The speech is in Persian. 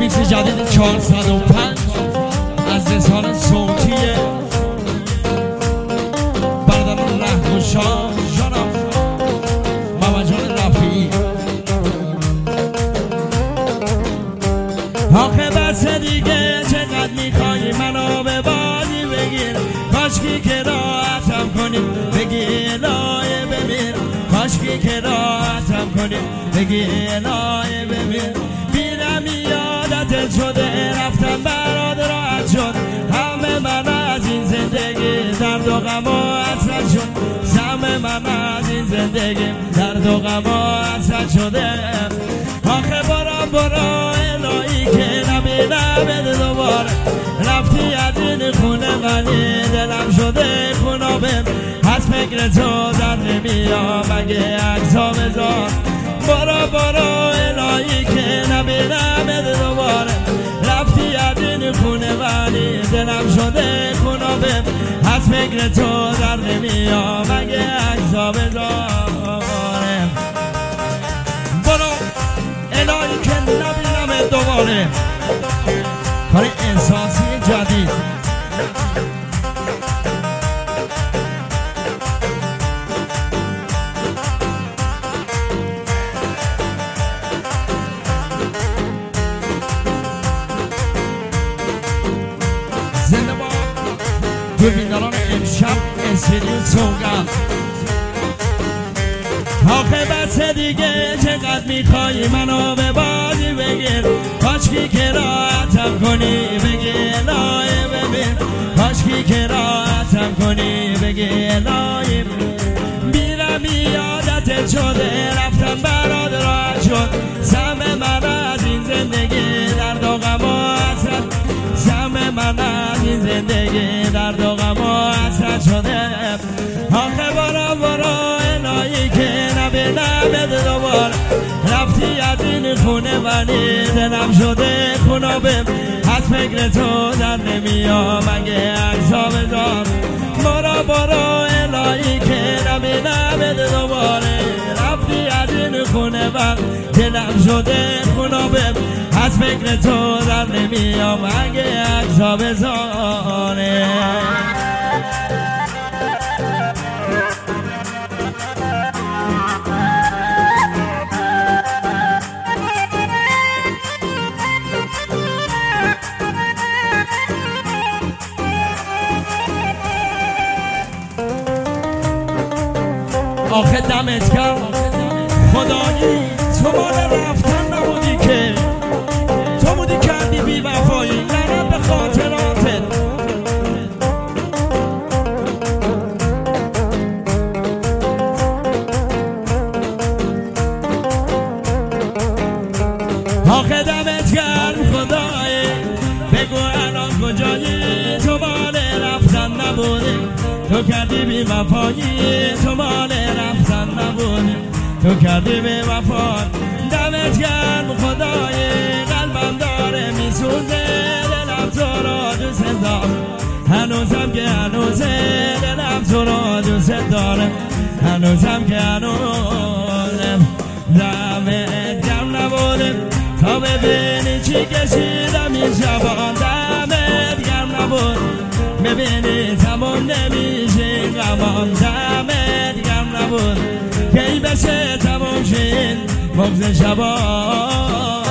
ریمیکس جدید 405 از رسانه صوتی برادران رهگشا جانم محمد جان رفیعی. آخه بس دیگه چقدر میخوایی منو به بازی بگیر، کاشکی که راحتم کنی بگی الهی بمیر، کاشکی که راحتم کنی بگی الهی بمیر. بیرم یادت شده رفتم برات راحت شد، همه من از این زندگی درد و غم و حسرت شد، همه من از این زندگی درد و غم و حسرت شده. آخه برو الهی که نبینم دوباره، رفتی از این خونه غنی دلم شده خونابه، از فکر تو در نمیام مگه عکسا بذار. برو الهی که نبینم دوباره، رفتی از این خونه غنی دلم شده خونابه، از فکر تو در نمیام مگه عکسا بذار. برو الهی که نبینم دوباره، کار احساسی جدید. زنده با ببینالان امشب استریو سوگند. آخه بس دیگه چقدر میخوایی منو به بازی بگیر، کاشکی که راحتم کنی بگی الهی ببین، کاشکی که راحتم کنی بگی الهی ببین. بیرم یادت شده رفتم برات راحت شد، سم من از این زندگی درد و غم و حسرت، سم من از این زندگی درد و غم و حسرت شده. آخه برو الهی که نبینم دوباره، رفتی از این خونه غنی دلم شده خونابه، از فکر تو در نمیام مگه عکسا بذار. برو الهی که نبینم دوباره، رفتی از این خونه غنی دلم شده خونابه، از فکر تو در نمیام مگه عکسا بذاره. آخه دمت گرم خدایی، تو مال رفتن نبودی که، تو بودی کردی بی وفایی لعنت به خاطراتت. آخه دمت گرم خدایی، بگو الان کجایی، تو مال رفتن نبودی، تو کردی بی وفایی، تو مال رفتن نبودی، تو کردی بی وفا. دمت گرم خدای، قلبم داره میسوزه، دلم تو را دوست دارم هنوزم که هنوزه، دلم تو را دوست داره هنوزم که هنوزم. دمت گرم نبوده تا ببینی چی کشیدم این شبان، دمت گرم نبود ببینی تمام نمیشه غمان، دمت گرم نبود کی بشه تمام شین بغض شبان.